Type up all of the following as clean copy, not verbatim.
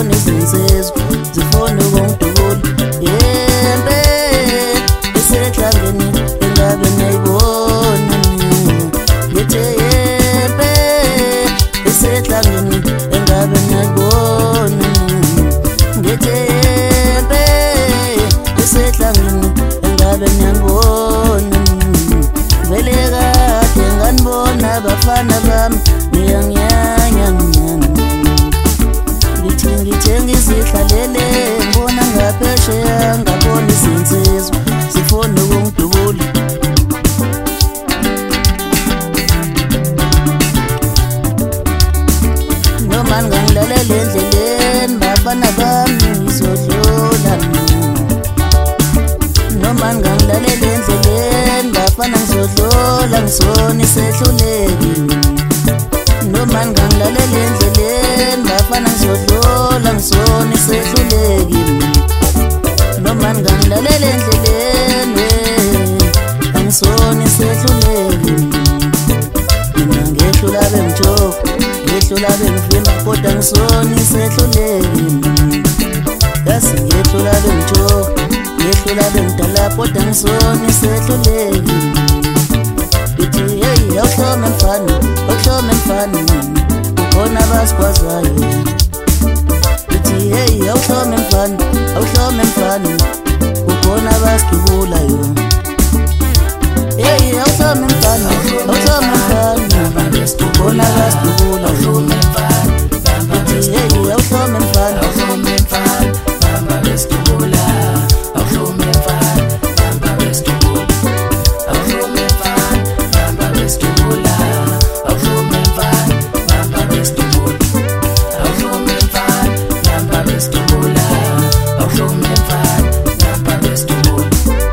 ngabona izinsizwa zifuna ukungidubula. Yembe esehlangene engabe nayibona. Ngithi yembe esehlangene engabe nayibona. Ngithi yembe esehlangene engabe niyangibona. Vele kade nganibona abafana bami ngiyangiyanya. Ngithe ngizihlalele ngibona ngaphesheya ngabona izinsizwa zifuna ukungidubula. Noma ngangilalela endleleni bafana bami ngizodlula. Noma ngangilalela endleleni bafana ngizodlula ngisona isehluleki. Noma ngangilalela endleleni bafana ngizodlula ngisona isehluleki. Noma ngangilalela endleleni angisona isehluleki. Mina ngehlula bengijova ngehlula bengivimba kodwa ngisona isehluleki. Yazi ngehlula bengijova ngehlula bengidala kodwa ngisona isehluleki. Ngithi hey awuhlome mfana awuhlome mfana ukhona abasikwazayo. Ngithi hey awuhlome mfana awuhlome mfana ukhona abasidubulayo. Hey awuhlome mfana awuhlome mfana ukhona abasidubulayo. Ngithi hey awuhlome mfana awuhlome mfana bamba besidubula. Awuhlome mfana bamba besidubula. Awuhlome mfana bamba besidubula. Awuhlome mfana bamba besidubula. Awuhlome mfana bamba besidubula. Awuhlome mfana bamba besidubula.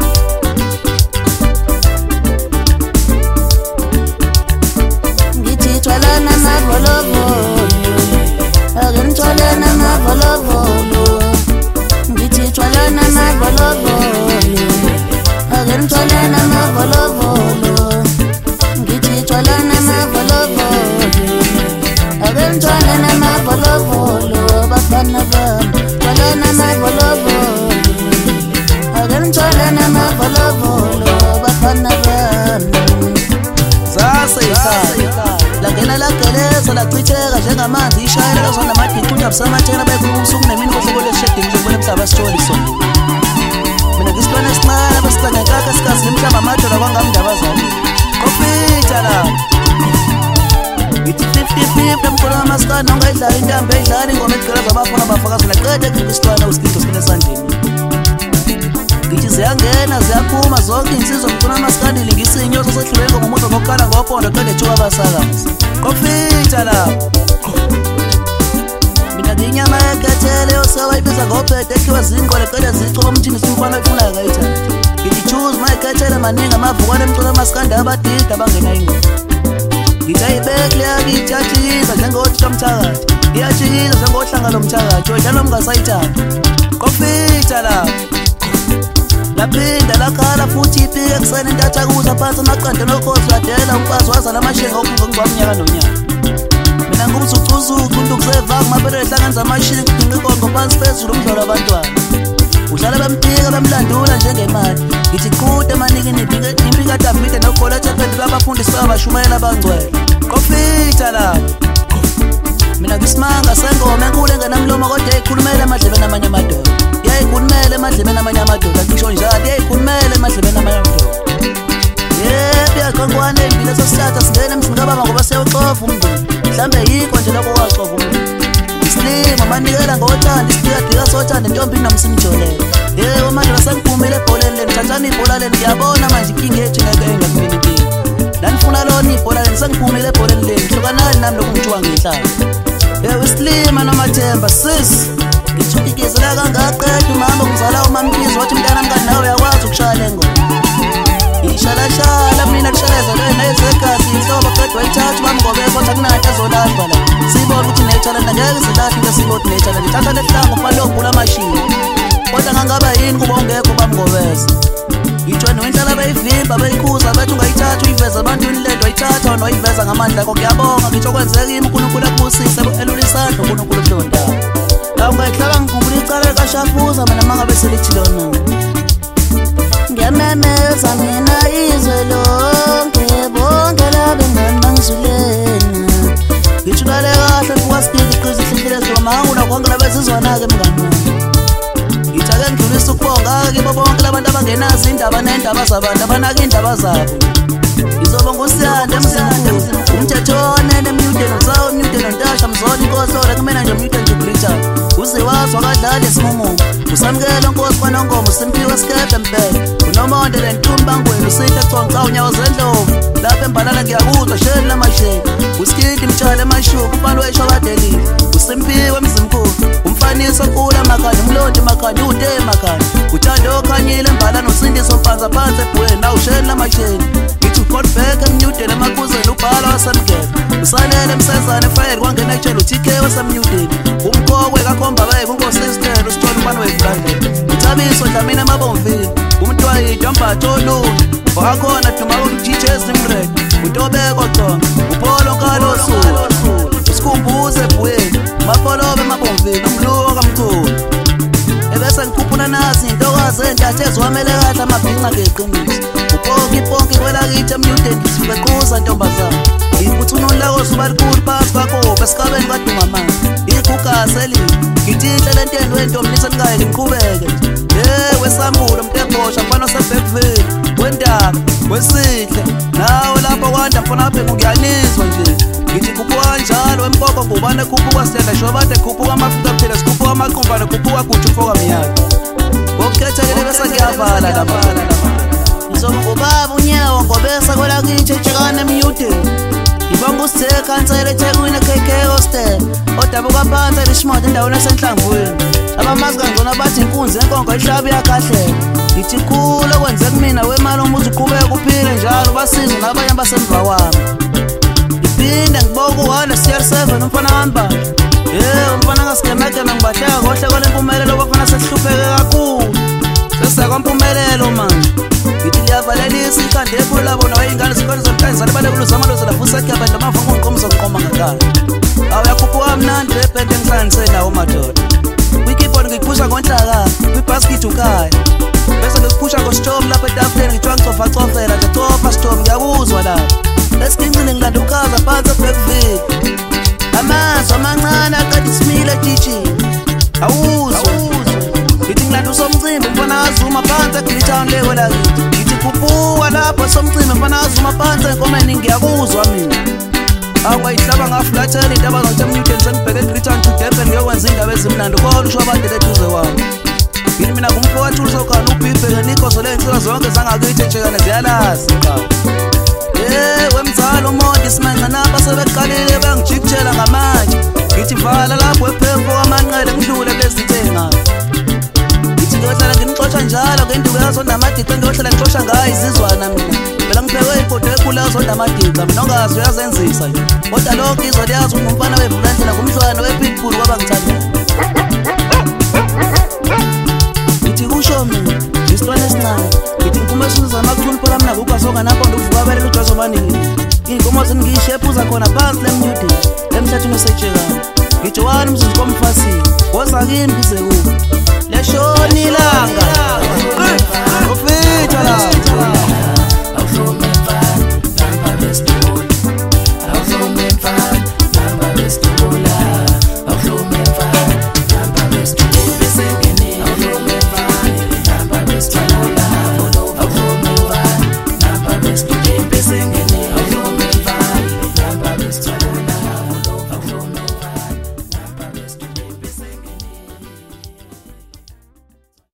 Ngithi thwalana amavolovolo ake nithwalana amavolovolo. Ngithi thwalana amavolovolo ake nithwalana amavolovolo. Ngithi thwalana amavolovolo ake nithwalana amavolovolo bafana bami. Thwalana amavolovolo ake nithwalana amavolovolo bafana bami. Saseyikhaya langena lageleza lachitheka njengamanzi ishayela zona amadinqunta abusamathela bayikhuluma ubusuku nemini kohleko leshedingi ngizobona emhlaba sithole isona. Mina ngisilwane esincane abasicanga nkaka sikazi nemhlaba amadoda kwangamndaba zami kofita la. Ngithi 50-50 emkhulu wamasikani nongayidlala intambo eyidlala ingoma edigela zabafana bafakazi naqeda ekhristiwana usikido sine esandleni. Ngithi ziyangena ziyaphuma zonke insizwa ngicuna amasikandili ngisinyoso sehlule ingoma umuntu ngokukhala ngopondo qede ethuka abasakazi kofita la. Mina nginyama yekhethele yosewayibiza ngophethe ekhiwa zingqole qede zicoba umthini simfana oyifunayo kayithathe. Ngithi choose mayikhethele maningi amavukwane emcula amasikandi abadida abangena ingoma. Ngithi ayibekle yakithathisa njengothi lomthakathi iyatshikisa njengohlanga lomthakathi odlala mngasayithanda kofita la. Laphinda lakhala futhi ipike ekuseni intatha kuza phansi amaqanda nokhosi ladela umfazi wazala amashinga okungizwa umnyaka nonyaka. Mina ngumzucuzucu ndukusevanga mabele ehlanganisa amashinga kudinga inkongo phansi phezulu umdlalo abantwana. Udlala bempika bemlandula njengemali. Ngithi qhude maniki impika Davide nogola ethephethi labafundisi abashumayela abangcwele kofita la. Mina ngisimanga sengoma enkulu engenamlomo kodwa eyikhulumela emadlebeni amanye amadoda. Yayikhulumela emadlebeni amanye amadoda ngisho njalo yayikhulumela emadlebeni amanye amadoda. Yebo yaqonkwane impilo sesithatha singena emzini kababa ngoba sewuxofa umndeni. Mhlambe yikho nje lokho waxofa umndeni. Isilima manikela ngothanda isikadika sothanda intombi nomsimjolele. Yebo manje sengiphumile ebholeni leni thathani ibhola leni ngiyabona manje inkinga yethu ngeke engakumini inkinga. Lanifuna lona ibhola leni sengiphumile ebholeni leni hlokanani nami lokungithiwa ngihlala. Yebo isilima nomathemba sis. Ngithukizela kangaqeda umama ngizala umamkhizi wathi mntana mngani nawe uyakwazi ukushaya le ngoma. Ishalashala mina lishalezele nezegazi inhlobo qedwa ithathu bamngobeza wathi akunanto ezolahla la. Sibona ukuthi nethalenta ngeke silahle ngesiboti nethalenta thatha lehlango kufanele ubhula amashini. Kodwa ngangaba yini kuba ungekho bamngobeza. Ngitshweni wenhlala bayivimba bayikhuza bathi ungayithatha uyiveza abantwini lento ayithatha wona uyiveza ngamandla akho ngiyabonga ngisho kwenzeka uNkulunkulu akubusise elula isandla uNkulunkulu kulondawo. La ungayithatha ngishafuza mina mangabe selithi lona ngiyamemeza mina izwe lonke bonke labe ngani bangizulena ngithulale kahle fukasikili qizi hlihlile sihlomanga nakonke labezizwana-ke mngani ngithake ngidlulisa ukubonga kibo bonke labantu abangenazi indaba nendaba zabantu abanaka indaba zabo ngizobonga usiyande emzimkhulu umthetho onene emnyudeni usawo emnyudeni ontasha mzona inkosole kumena nje umnyudeni jubilita uziwazwa kadlala esimumu usamukela nkosi kwanongoma usimpiwe sikebhe mpela unomonde lentumbi bangwenu usithe conca unyawo zendlovu lapha embalala ngiyakuzwa sheli lamasheli usikidi mtshale emashuku ubani weshokadelile usimpiwe emzimkhulu umfaniso nkulu amakhanda umlondi makhanda ude emakhanda uthande okhanyile embalana usindiso mfanza phansi ebhuweni nawu sheli lamasheli ngithi ugodbek emnyudeni emakuzeni ubhala wasemgele usalele emsezane efayeli kwangena etshela uTK wasemnyudeni umkhokwe kakhomba beke unkosisithelo usithole ubani wevlandeni uthabiso dlamini emabomvini umntwayidwa mbatho oluntu wakhona dumakuthi utshitshe ezimrede utobeko conga upolo nkalosuku usikhumbuze ebhuweni mapolobe emabomvini umluko kamkhulu ebese ngikhuphula nazi intokazi entathe eziwamele kahle amabhinca ngeqiniso uponki kwelakithi emnyudeni ngisifequza ntombazana ikuthi unolakosi ubalikhulu phansi kwakho esikabeni kadungamanga igugasi elini ngithi inhle lentendo wentomnisa nikaye ngiqhubeke wesambulo mntebhosha mfana osebhekveli wendaba wesihle nawe lapho kwanda mfana aphe ngiyanizwa nje ngithi khuphuka kanjalo empoko ngubane khuphuka siyanda shobade khuphuka amafika phela sikhuphuka amaqombane khuphuka guthi ufoka miyaka ngokukhethelele bese ngiyavala lapha ngizongubaba unyawo ngobesa kwelakithi etshekana emnyudeni ngibonga usitheka ansele eThekwini KK hostel odabuka phansi elishimoto endaweni esenhlangwini abamazi kangcono bathi inkunzi enkongo ihlabi yakahlela ngithi khulu okwenzeka kumina wemali umuzi uqhubeka uphile njalo basize nabanye abasemva kwami ngiphinde ngibonga uHane CR7 umfana wambandla umfana ngasikemekeme ngibahleka kohle kwale mpumelelo bafana sehlupheke kakhulu sesakwampumelelo manje ngithi liyavalelisa ikhanda ephulu labo nawayingane zikhona zomkhanzane balekuluza amalozi lafusa kuyaba ndamava ngonqomuzo ngiqoma ngakhala awuyakhuphuka mnandi lebhede ngihlanganise nawo madoda kwikhiponi ngiphusha ngonhlaka kwibhaskithi ukhaya bese ngikuphusha ngositomu lapha etafuleni ngithiwa ngicofacofela nje cofa sitomu ngiyakuzwa lapha esikincini ngilanda ukhaza phansi ebhekvili amazwi amancane aqeda isimile titshini awuzwa ngithi ngilanda usomcimbi mfana azuma phansi eglitown lekwelakithi ngithi khuphuka lapho somcimbi mfana azuma phansi enkomeni ngiyakuzwa mina akwayihlaba ngafulathela indaba zonke emnyudeni sengibheke eGreetown to Durban ngiyokwenza indaba ezimnandi khona usho abadele eduze kwami ngithi mina ngumfowethu usokhana ubhibheke nikhozo ley'nsika zonke zangakithi etshekane ziyalazi qaba wemzala umonde isimanca napa sebeqalile bangijikijela ngamanje ngithi vala lapho ephepho kwamanqele ngidlule bezithe ngabo ngithi ngiyohlala nginixotsha njalo ngenduku yazondamadica ngiyohlala ngixosha ngayo izizwana mina phela ngiphekwe ibhodo ekhulu yazondamadica mina ongazi uyazenzisa nje kodwa lokho izwa liyazi ungumfana wevulandlela ngumhlwana wepitbull kwaba ngithandana ngithi kusho mina isitwana esincane ngithi ngiphume esuza amakhulu phola mina kukwasonga napho nduvuka abelele uJoshua banini iy'nkomo zingiyishephuza khona phansi lemnyudeni emhlathini osetshekana ngijowani umzuzu komfasini woza kimi ngize kubo leshoni ilanga ufitha la